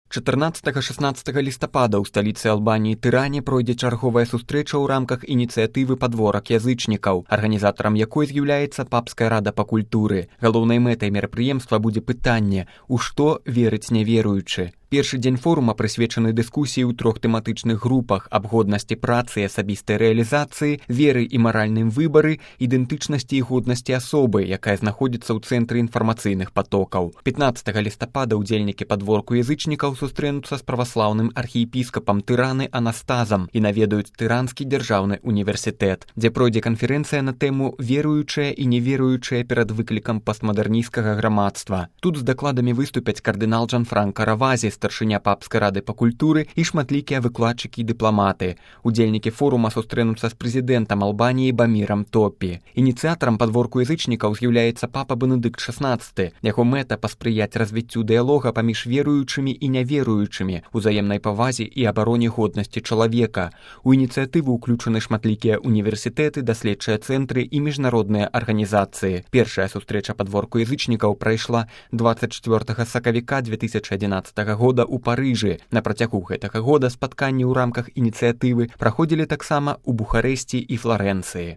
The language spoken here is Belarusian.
14-16 лістапада ў сталіцы Албаніі Тыране пройдзе чарговая сустрэча ў рамках ініцыятывы «Падворак язычнікаў», арганізатарам якой з'яўляецца Папская рада па культуры. Галоўнай мэтай мерапрыемства будзе пытанне, у што верыць няверуючы. Першы дзень форума прысвечаны дыскусіі ў 3 тэматычных групах аб годнасці працы і асабістай рэалізацыі, веры і маральным выбары, ідэнтычнасці і годнасці асобы, якая знаходзіцца ў цэнтры інфармацыйных патокаў. 15 лістапада ўдзельнікі падворку язычнікаў сустрэнуцца з праваслаўным архіепіскапам Тыраны Анастазам і наведаюць Тыранскі дзяржаўны універсітэт, дзе пройдзе канферэнцыя на тэму «Веруючыя і неверуючыя перад выклікам постмадэрнісцкага грамадства». Тут з дакладамі выступяць кардынал Джанфранка Равазі, старшыня Папскай рады па культуры і шматлікія выкладчыкі і дыпламаты. Удзельнікі форума сустрэнуцца з прэзідэнтам Албаніі Бамірам Топі. Ініцыятарам падворку язычнікаў з'яўляецца папа Бенедыкт XVI. Яго мэта паспрыяць развіццю дыялога паміж веруючымі і няверуючымі, узаемнай павазе і абароне годнасці чалавека. У ініцыятыву ўключаны шматлікія універсітэты, даследчыя цэнтры і міжнародныя арганізацыі. Першая сустрэча падворку язычнікаў прайшла 24 сакавіка 2011 года ў Парыжы. На працягу гэтага года спатканні ў рамках ініцыятывы праходзілі таксама ў Бухарэсці і Фларэнцыі.